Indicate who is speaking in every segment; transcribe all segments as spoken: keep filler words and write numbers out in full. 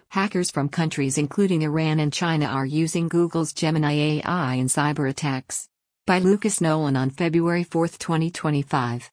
Speaker 1: Hackers from countries including Iran and China are using Google's Gemini A I in cyber attacks. By Lucas Nolan on February fourth, twenty twenty-five.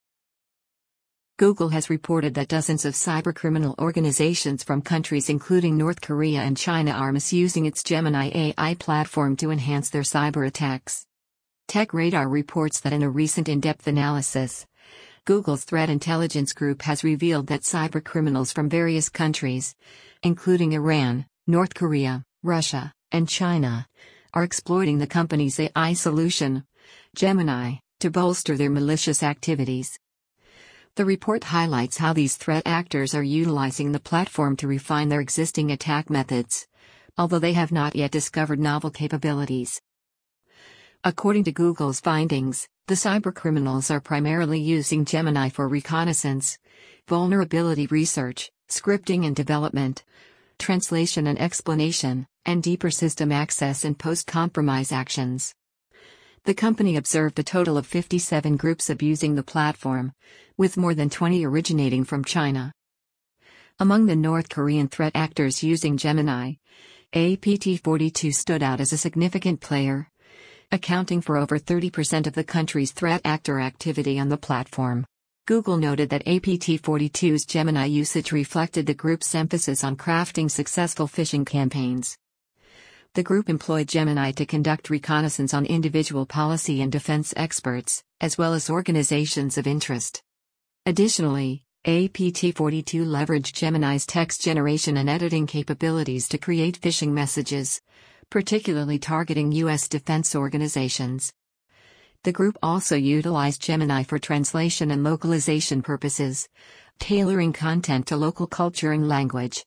Speaker 1: Google has reported that dozens of cybercriminal organizations from countries including North Korea and China are misusing its Gemini A I platform to enhance their cyber attacks. TechRadar reports that in a recent in-depth analysis, Google's threat intelligence group has revealed that cybercriminals from various countries, including Iran, North Korea, Russia, and China, are exploiting the company's A I solution, Gemini, to bolster their malicious activities. The report highlights how these threat actors are utilizing the platform to refine their existing attack methods, although they have not yet discovered novel capabilities. According to Google's findings, the cybercriminals are primarily using Gemini for reconnaissance, vulnerability research, scripting and development, translation and explanation, and deeper system access and post-compromise actions. The company observed a total of fifty-seven groups abusing the platform, with more than twenty originating from China. Among the North Korean threat actors using Gemini, A P T forty-two stood out as a significant player, accounting for over thirty percent of the country's threat actor activity on the platform. Google noted that A P T forty-two's Gemini usage reflected the group's emphasis on crafting successful phishing campaigns. The group employed Gemini to conduct reconnaissance on individual policy and defense experts, as well as organizations of interest. Additionally, A P T forty-two leveraged Gemini's text generation and editing capabilities to create phishing messages, particularly targeting U S defense organizations. The group also utilized Gemini for translation and localization purposes, tailoring content to local culture and language.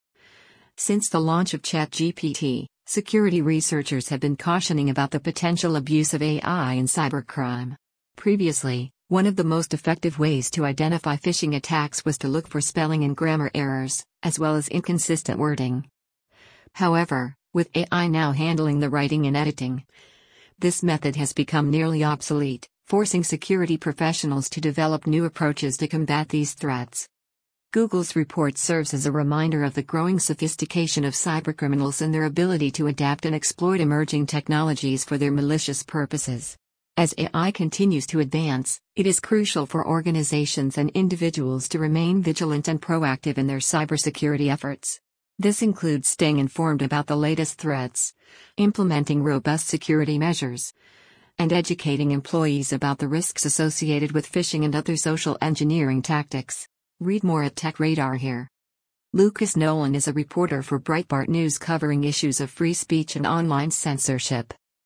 Speaker 1: Since the launch of ChatGPT, security researchers have been cautioning about the potential abuse of A I in cybercrime. Previously, one of the most effective ways to identify phishing attacks was to look for spelling and grammar errors, as well as inconsistent wording. However, with A I now handling the writing and editing, this method has become nearly obsolete, forcing security professionals to develop new approaches to combat these threats. Google's report serves as a reminder of the growing sophistication of cybercriminals and their ability to adapt and exploit emerging technologies for their malicious purposes. As A I continues to advance, it is crucial for organizations and individuals to remain vigilant and proactive in their cybersecurity efforts. This includes staying informed about the latest threats, implementing robust security measures, and educating employees about the risks associated with phishing and other social engineering tactics. Read more at TechRadar here. Lucas Nolan is a reporter for Breitbart News covering issues of free speech and online censorship.